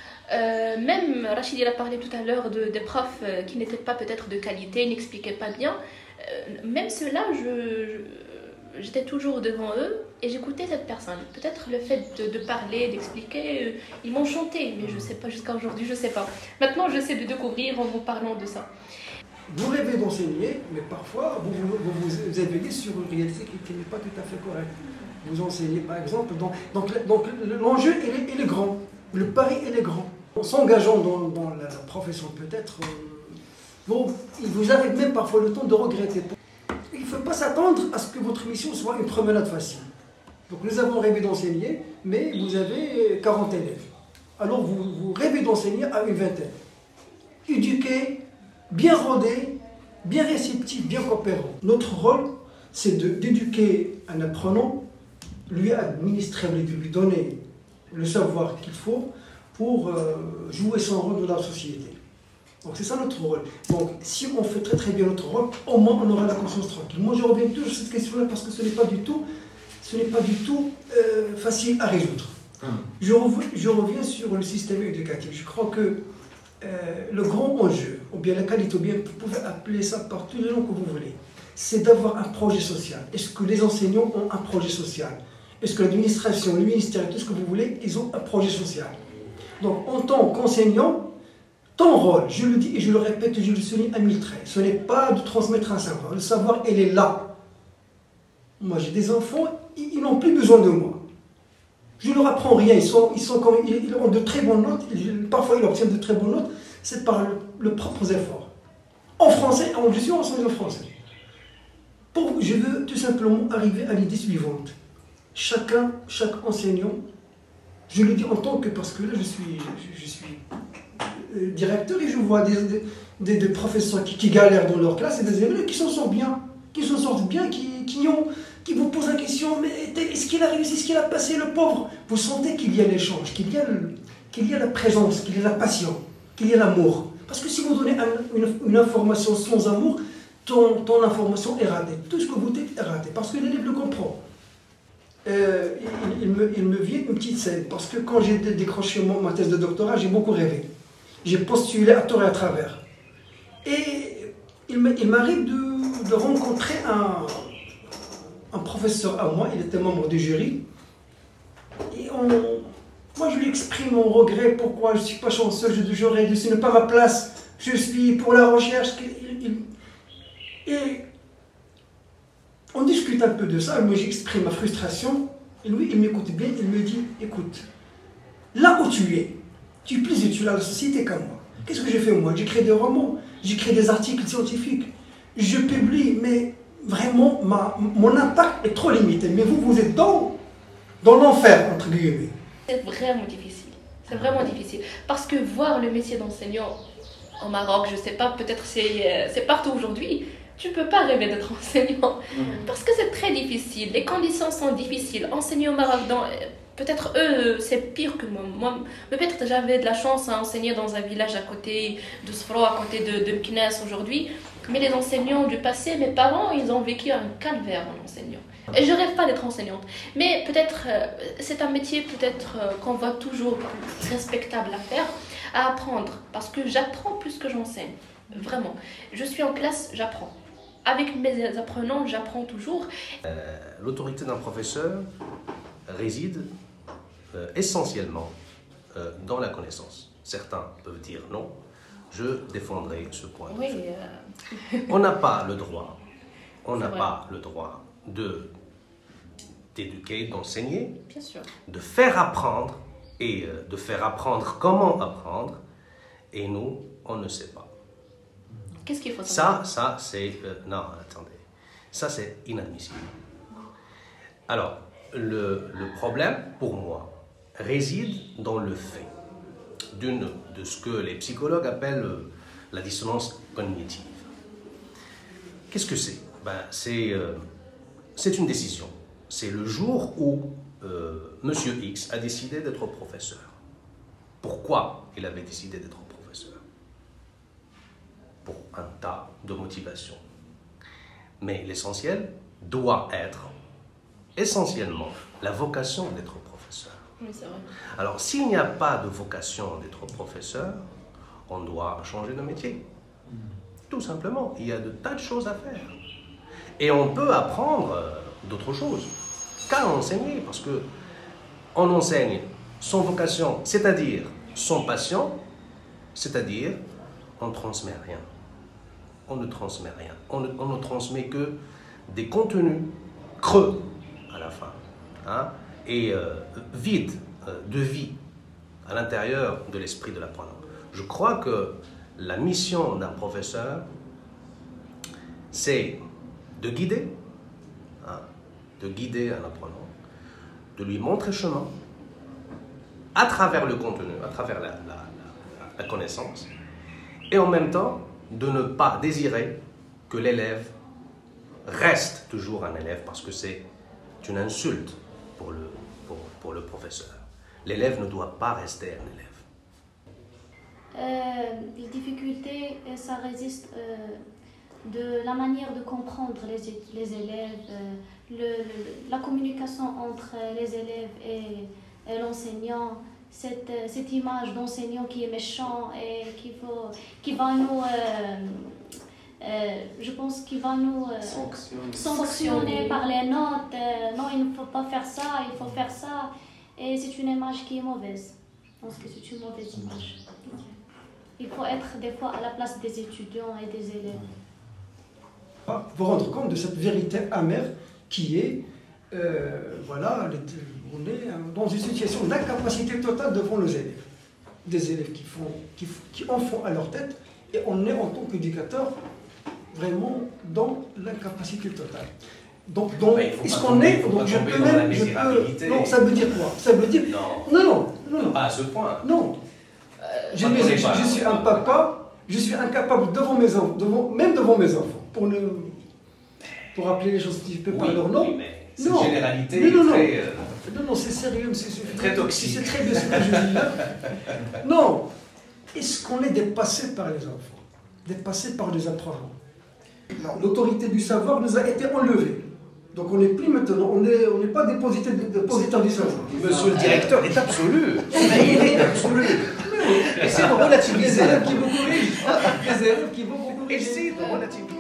Même Rachid, il a parlé tout à l'heure des profs qui n'étaient pas peut-être de qualité, n'expliquaient pas bien. Même ceux-là, j'étais toujours devant eux et j'écoutais cette personne. Peut-être le fait de parler, d'expliquer, ils m'ont chanté, mais je sais pas, jusqu'à aujourd'hui, je sais pas. Maintenant, j'essaie de découvrir en vous parlant de ça. Vous rêvez d'enseigner, mais parfois vous éveillez sur une réalité qui n'est pas tout à fait correcte. Vous enseignez par exemple, donc l'enjeu il est grand, le pari il est grand. En s'engageant dans la profession peut-être, il vous arrive même parfois le temps de regretter. Il ne faut pas s'attendre à ce que votre mission soit une promenade facile. Donc nous avons rêvé d'enseigner, mais vous avez 40 élèves. Alors vous rêvez d'enseigner à une vingtaine. Éduquer, bien rodé, bien réceptif, bien coopérant. Notre rôle, c'est d'éduquer un apprenant, lui administrer, lui donner le savoir qu'il faut pour jouer son rôle dans la société. Donc c'est ça notre rôle. Donc si on fait très très bien notre rôle, au moins on aura la conscience tranquille. Moi je reviens toujours sur cette question-là parce que ce n'est pas du tout facile à résoudre. Je reviens sur le système éducatif. Je crois que le grand enjeu, ou bien la qualité, ou bien vous pouvez appeler ça par tous les noms que vous voulez, c'est d'avoir un projet social. Est-ce que les enseignants ont un projet social? Est-ce que l'administration, le ministère, tout ce que vous voulez, ils ont un projet social? Donc en tant qu'enseignant, ton rôle, je le dis et je le répète et je le souligne à mille traits, ce n'est pas de transmettre un savoir. Le savoir, il est là. Moi, j'ai des enfants, ils n'ont plus besoin de moi. Je ne leur apprends rien, ils ont de très bonnes notes, parfois ils obtiennent de très bonnes notes, c'est par le propre effort. En français, je suis enseignant français. Je veux tout simplement arriver à l'idée suivante. Chaque enseignant, je le dis en tant que, parce que là je suis directeur et je vois des professeurs qui galèrent dans leur classe et des élèves qui s'en sortent bien, qui vous posent la question, mais est-ce qu'il a réussi, est-ce qu'il a passé le pauvre? Vous sentez qu'il y a l'échange, qu'il y a la présence, qu'il y a la passion, qu'il y a l'amour. Parce que si vous donnez une information sans amour, ton information est ratée. Tout ce que vous dites est raté, parce que l'élève le comprend. Il me vient une petite scène, parce que quand j'ai décroché ma thèse de doctorat, j'ai beaucoup rêvé. J'ai postulé à tort et à travers. Et il m'arrive de rencontrer un professeur à moi, il était membre du jury. Et moi je lui exprime mon regret, pourquoi je ne suis pas chanceux, j'aurais dû, ce n'est pas ma place, je suis pour la recherche. Et on discute un peu de ça, moi j'exprime ma frustration, et lui il m'écoute bien, il me dit, écoute, là où tu es plus utile à la société qu'à moi. Qu'est-ce que j'ai fait moi? J'écris des romans, j'écris des articles scientifiques, je publie, mais vraiment mon impact est trop limité. Mais vous êtes dans l'enfer, entre guillemets. C'est vraiment difficile. C'est vraiment difficile. Parce que voir le métier d'enseignant au Maroc, je ne sais pas, peut-être c'est partout aujourd'hui, tu peux pas rêver d'être enseignant. Parce que c'est très difficile. Les conditions sont difficiles. Enseigner au Maroc, peut-être eux, c'est pire que moi. Peut-être j'avais de la chance à enseigner dans un village à côté de Sfro, à côté de Meknès aujourd'hui. Mais les enseignants du passé, mes parents, ils ont vécu un calvaire en enseignant. Et je rêve pas d'être enseignante. Mais peut-être, c'est un métier qu'on voit toujours respectable à faire, à apprendre. Parce que j'apprends plus que j'enseigne. Vraiment. Je suis en classe, j'apprends. Avec mes apprenants, j'apprends toujours. L'autorité d'un professeur réside essentiellement dans la connaissance. Certains peuvent dire non. Je défendrai ce point. Oui, On n'a pas le droit. D'éduquer, d'enseigner, bien sûr, de faire apprendre et de faire apprendre comment apprendre. Et nous, on ne sait pas. Qu'est-ce qu'il faut savoir ? Ça, c'est... non, attendez. Ça, c'est inadmissible. Alors, le problème, pour moi, réside dans le fait de ce que les psychologues appellent la dissonance cognitive. Qu'est-ce que c'est ? C'est une décision. C'est le jour où Monsieur X a décidé d'être professeur. Pourquoi il avait décidé d'être professeur ? Pour un tas de motivations. Mais l'essentiel doit être essentiellement la vocation d'être professeur. Oui, c'est vrai. Alors, s'il n'y a pas de vocation d'être professeur, on doit changer de métier. Tout simplement, il y a de tas de choses à faire. Et on peut apprendre d'autres choses qu'à enseigner, parce que on enseigne sans vocation, c'est-à-dire sans passion, c'est-à-dire on ne transmet rien. On ne transmet rien. On ne transmet que des contenus creux à la fin, et vides de vie à l'intérieur de l'esprit de l'apprenant. Je crois que la mission d'un professeur, c'est de guider un apprenant, de lui montrer chemin à travers le contenu, à travers la connaissance, et en même temps de ne pas désirer que l'élève reste toujours un élève, parce que c'est une insulte pour le professeur. L'élève ne doit pas rester un élève. Les difficultés, ça résiste de la manière de comprendre les élèves, la communication entre les élèves et l'enseignant, cette image d'enseignant qui est méchant et qui va nous... je pense qu'il va nous sanctionner par les notes. Non, il ne faut pas faire ça, il faut faire ça. Et c'est une image qui est mauvaise. Je pense que c'est une mauvaise image. Il faut être des fois à la place des étudiants et des élèves. Vous rendre compte de cette vérité amère qui est, on est dans une situation d'incapacité totale devant les élèves. Des élèves qui en font à leur tête, et on est en tant qu'éducateur vraiment dans l'incapacité totale. Donc est-ce qu'on est, donc je peux, non, ça veut dire quoi? Ça veut dire non, pas à ce point. Non. Je suis un papa, je suis incapable devant mes enfants, même devant mes enfants, pour appeler les choses un peu par leur nom. Oui, mais cette généralité est très... Non, c'est sérieux, c'est très toxique. C'est très bien ce que je dis là. Non. Est-ce qu'on est dépassé par les enfants, dépassé par les apprenants? L'autorité du savoir nous a été enlevée. Donc on n'est plus maintenant, on n'est pas dépositaire du savoir. Monsieur le directeur est absolu. Il est absolu. Essayez de relativiser. Les élèves qui vous corrigent. Les élèves qui vont vous corriger. Essayez de relativiser.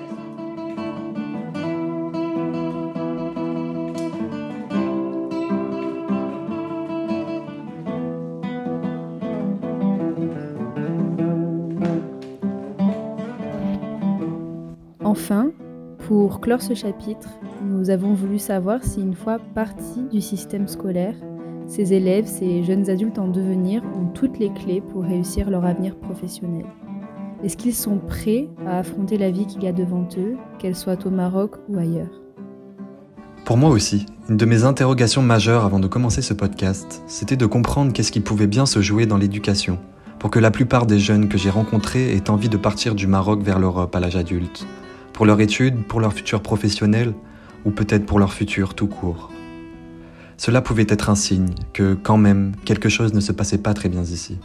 Enfin, pour clore ce chapitre, nous avons voulu savoir si une fois partis du système scolaire, ces élèves, ces jeunes adultes en devenir ont toutes les clés pour réussir leur avenir professionnel. Est-ce qu'ils sont prêts à affronter la vie qu'il y a devant eux, qu'elle soit au Maroc ou ailleurs ? Pour moi aussi, une de mes interrogations majeures avant de commencer ce podcast, c'était de comprendre qu'est-ce qui pouvait bien se jouer dans l'éducation, pour que la plupart des jeunes que j'ai rencontrés aient envie de partir du Maroc vers l'Europe à l'âge adulte, pour leur étude, pour leur futur professionnel, ou peut-être pour leur futur tout court. Cela pouvait être un signe que, quand même, quelque chose ne se passait pas très bien ici.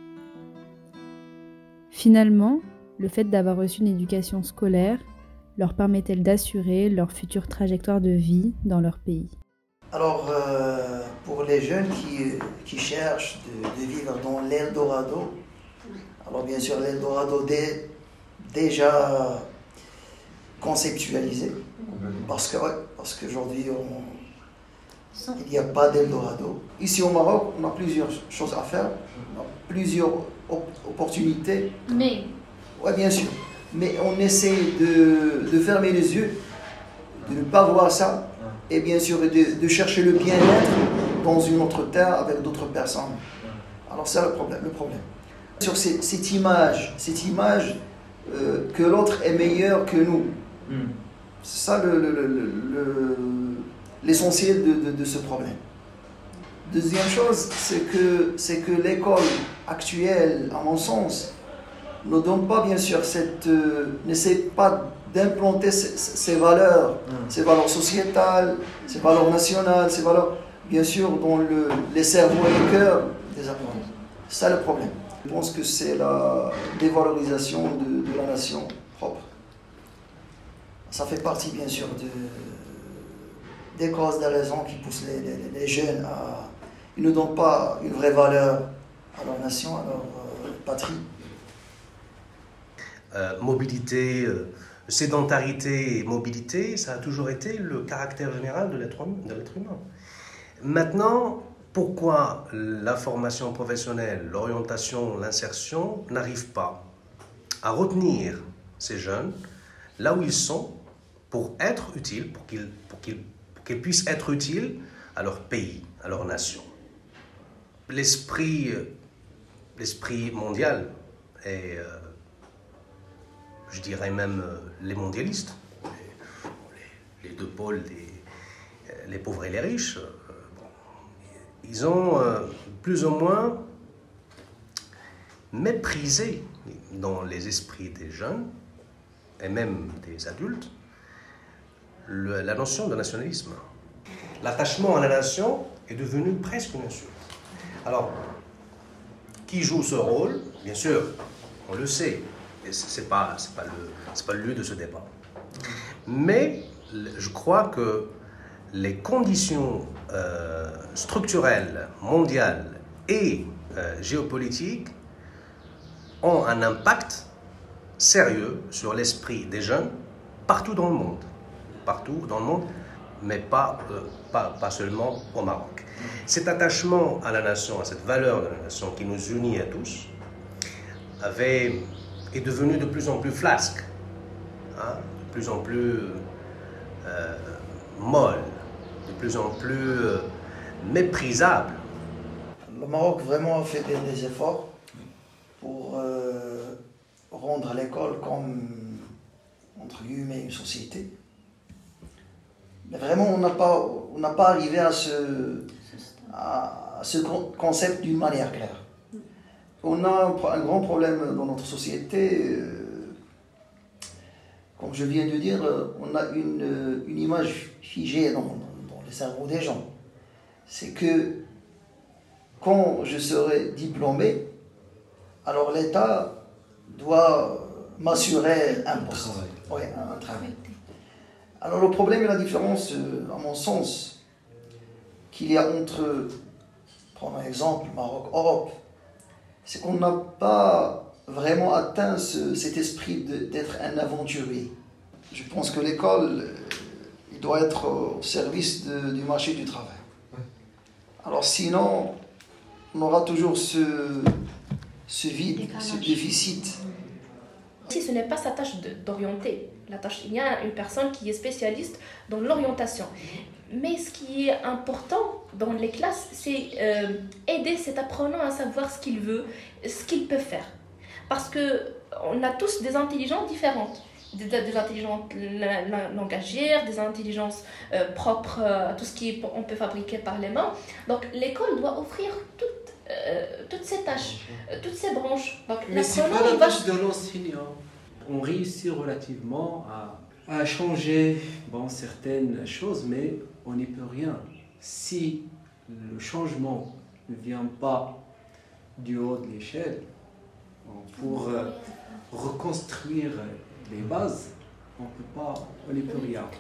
Finalement, le fait d'avoir reçu une éducation scolaire leur permet-elle d'assurer leur future trajectoire de vie dans leur pays? Alors, pour les jeunes qui cherchent de vivre dans l'Eldorado, alors bien sûr l'Eldorado déjà conceptualisé, parce qu'aujourd'hui il n'y a pas d'Eldorado. Ici au Maroc, on a plusieurs choses à faire, on a plusieurs opportunités. Mais oui, bien sûr. Mais on essaie de fermer les yeux, de ne pas voir ça, et bien sûr de chercher le bien-être dans une autre terre avec d'autres personnes. Alors c'est le problème. Sur cette image que l'autre est meilleur que nous. C'est ça l'essentiel de ce problème. Deuxième chose, c'est que l'école actuelle, à mon sens, ne donne pas bien sûr n'essaie pas d'implanter ces valeurs sociétales, ces valeurs nationales, ces valeurs bien sûr dans les cerveaux et les cœurs des apprenants. C'est ça le problème. Je pense que c'est la dévalorisation de la nation propre. Ça fait partie bien sûr des causes, des raisons qui poussent les jeunes à... Ils ne donnent pas une vraie valeur à leur nation, à leur patrie. Mobilité, sédentarité et mobilité, ça a toujours été le caractère général de l'être humain. Maintenant, pourquoi la formation professionnelle, l'orientation, l'insertion n'arrivent pas à retenir ces jeunes là où ils sont pour être utiles, pour qu'ils puissent être utiles à leur pays, à leur nation. L'esprit mondial et je dirais même les mondialistes, les deux pôles, les pauvres et les riches, ils ont plus ou moins méprisé dans les esprits des jeunes et même des adultes la notion de nationalisme. L'attachement à la nation est devenu presque une insulte. Alors, qui joue ce rôle? Bien sûr, on le sait, et ce n'est pas le lieu de ce débat. Mais je crois que les conditions structurelles, mondiales et géopolitiques ont un impact sérieux sur l'esprit des jeunes partout dans le monde. Partout dans le monde, mais pas seulement au Maroc. Cet attachement à la nation, à cette valeur de la nation qui nous unit à tous, est devenu de plus en plus flasque, de plus en plus molle, de plus en plus méprisable. Le Maroc vraiment a fait des efforts pour rendre l'école comme, entre guillemets, une société. Mais vraiment, on n'a pas arrivé à ce concept d'une manière claire. On a un grand problème dans notre société. Comme je viens de dire, on a une image figée dans le cerveau des gens. C'est que quand je serai diplômé, alors l'État doit m'assurer un poste, un travail. Alors le problème et la différence, à mon sens, qu'il y a entre, prenons un exemple, Maroc-Europe, c'est qu'on n'a pas vraiment atteint cet esprit d'être un aventurier. Je pense que l'école, il doit être au service du marché du travail. Alors sinon, on aura toujours ce vide, ce déficit. Si ce n'est pas sa tâche d'orienter, il y a une personne qui est spécialiste dans l'orientation. Mais ce qui est important dans les classes, c'est aider cet apprenant à savoir ce qu'il veut, ce qu'il peut faire. Parce qu'on a tous des intelligences différentes. Des intelligences langagières, des intelligences propres à tout ce qu'on peut fabriquer par les mains. Donc l'école doit offrir toutes ces tâches, toutes ces branches. Donc, mais c'est pas la tâche de l'enseignant. on réussit relativement à changer certaines choses, mais on n'y peut rien. Si le changement ne vient pas du haut de l'échelle, pour reconstruire les bases, on n'y peut rien.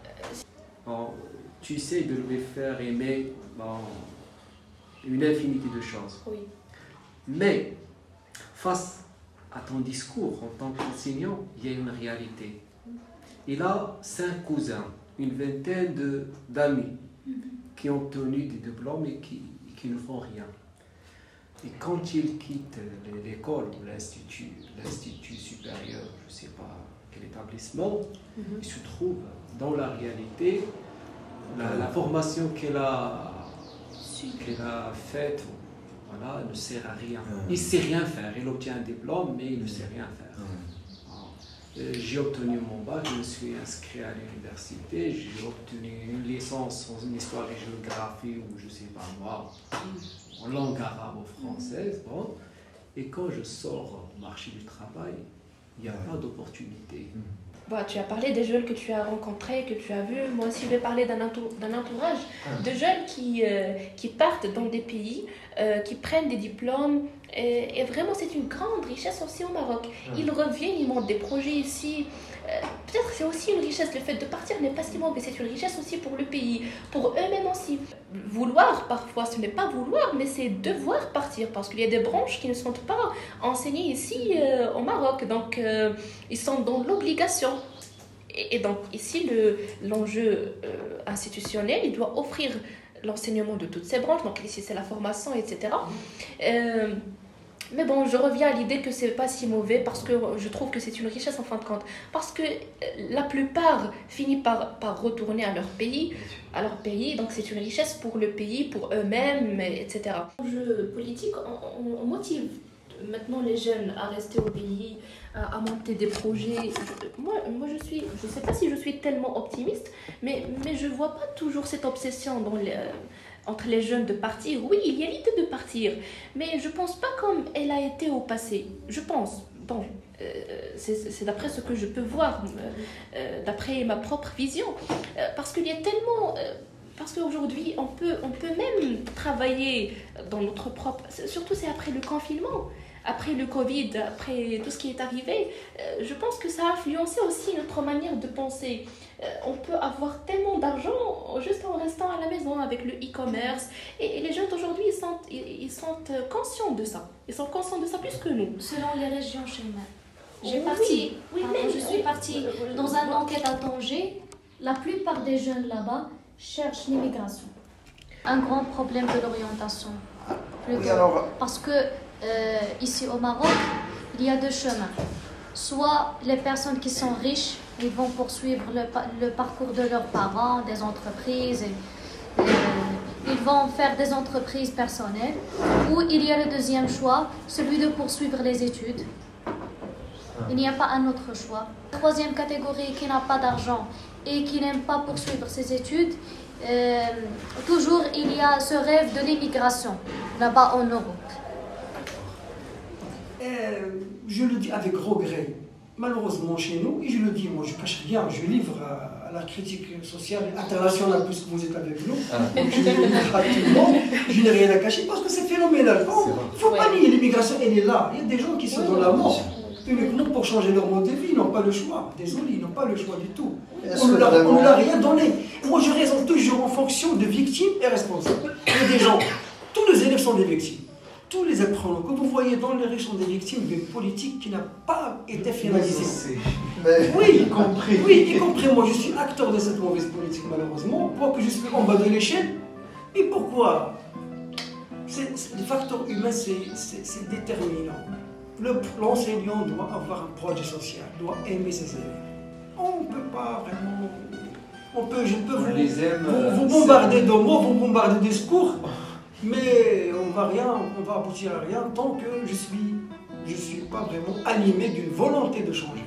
Tu essaies de lui faire aimer une infinité de choses. Oui. Mais face à ton discours en tant qu'enseignant, il y a une réalité. Il a 5 cousins, une vingtaine d'amis qui ont obtenu des diplômes et qui ne font rien. Et quand il quitte l'école ou l'institut supérieur, je ne sais pas quel établissement, il se trouve dans la réalité, la formation qu'elle a faite, voilà, ne sert à rien. Il ne sait rien faire, il obtient un diplôme, mais il ne sait rien faire. J'ai obtenu mon bac, je me suis inscrit à l'université, j'ai obtenu une licence en histoire et géographie, ou je ne sais pas moi, en langue arabe ou française. Bon. Et quand je sors au marché du travail, il n'y a pas d'opportunité. Tu as parlé des jeunes que tu as rencontrés, que tu as vus. Moi aussi, je vais parler d'un entourage de jeunes qui partent dans des pays, qui prennent des diplômes. Et vraiment, c'est une grande richesse aussi au Maroc. Ils reviennent, ils montent des projets ici. Peut-être c'est aussi une richesse, le fait de partir n'est pas si mauvais, c'est une richesse aussi pour le pays, pour eux-mêmes aussi. Vouloir, parfois, ce n'est pas vouloir, mais c'est devoir partir, parce qu'il y a des branches qui ne sont pas enseignées ici au Maroc, donc ils sont dans l'obligation. Et donc ici, l'enjeu institutionnel, il doit offrir l'enseignement de toutes ces branches, donc ici c'est la formation, etc. Mais bon, je reviens à l'idée que c'est pas si mauvais parce que je trouve que c'est une richesse en fin de compte. Parce que la plupart finissent par retourner à leur pays, donc c'est une richesse pour le pays, pour eux-mêmes, etc. L'enjeu politique, on motive maintenant les jeunes à rester au pays, à monter des projets. Moi je sais pas si je suis tellement optimiste, mais je vois pas toujours cette obsession entre les jeunes de partir. Oui, il y a l'idée de partir, mais je pense pas comme elle a été au passé. Je pense, c'est d'après ce que je peux voir, d'après ma propre vision, parce qu'il y a tellement... Parce qu'aujourd'hui, on peut même travailler dans notre propre... Surtout, c'est après le confinement, après le Covid, après tout ce qui est arrivé. Je pense que ça a influencé aussi notre manière de penser. On peut avoir tellement d'argent juste en restant à la maison avec le e-commerce. Et les jeunes d'aujourd'hui, ils sont conscients de ça. Ils sont conscients de ça plus que nous. Selon les régions chez moi. Je suis partie dans une enquête à Tanger. La plupart des jeunes là-bas cherchent l'immigration. Un grand problème de l'orientation. Parce que ici au Maroc, il y a 2 chemins. Soit les personnes qui sont riches, ils vont poursuivre le parcours de leurs parents, des entreprises, ils vont faire des entreprises personnelles. Ou il y a le deuxième choix, celui de poursuivre les études. Il n'y a pas un autre choix. La troisième catégorie qui n'a pas d'argent et qui n'aime pas poursuivre ses études, toujours il y a ce rêve de l'immigration là-bas en Europe. Je le dis avec regret, malheureusement chez nous, et je le dis, moi je ne cache rien, je livre à la critique sociale internationale puisque vous êtes avec nous, donc je le livre à tout le monde, je n'ai rien à cacher parce que c'est phénoménal. Il ne faut pas nier, l'immigration elle est là, il y a des gens qui sont dans la mort. Uniquement pour changer leur mode de vie, ils n'ont pas le choix. Désolé, ils n'ont pas le choix du tout. On ne leur a rien donné. Moi, je raisonne toujours en fonction de victimes et responsables. Il y a des gens, tous les élèves sont des victimes. Tous les apprenants que vous voyez dans les riches sont des victimes d'une politique qui n'a pas été finalisée. Oui, y compris moi, je suis acteur de cette mauvaise politique, malheureusement. Moi, que je suis en bas de l'échelle. Et pourquoi? Le facteur humain, c'est déterminant. L'enseignant doit avoir un projet social, doit aimer ses élèves. On ne peut pas vraiment... Je peux vous bombarder de mots, vous bombarder de discours, mais on va aboutir à rien tant que je suis pas vraiment animé d'une volonté de changer.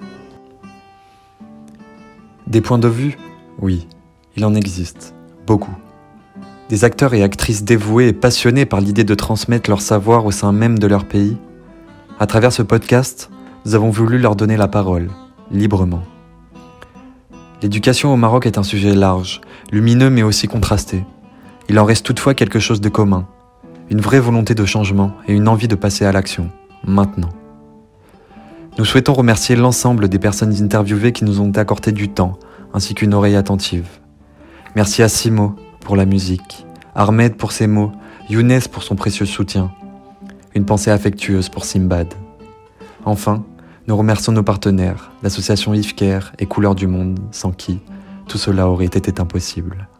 Des points de vue, oui, il en existe, beaucoup. Des acteurs et actrices dévoués et passionnés par l'idée de transmettre leur savoir au sein même de leur pays. À travers ce podcast, nous avons voulu leur donner la parole, librement. L'éducation au Maroc est un sujet large, lumineux mais aussi contrasté. Il en reste toutefois quelque chose de commun, une vraie volonté de changement et une envie de passer à l'action, maintenant. Nous souhaitons remercier l'ensemble des personnes interviewées qui nous ont accordé du temps, ainsi qu'une oreille attentive. Merci à Simo pour la musique, Ahmed pour ses mots, Younes pour son précieux soutien. Une pensée affectueuse pour Simbad. Enfin, nous remercions nos partenaires, l'association IFCARE et Couleurs du Monde, sans qui tout cela aurait été impossible.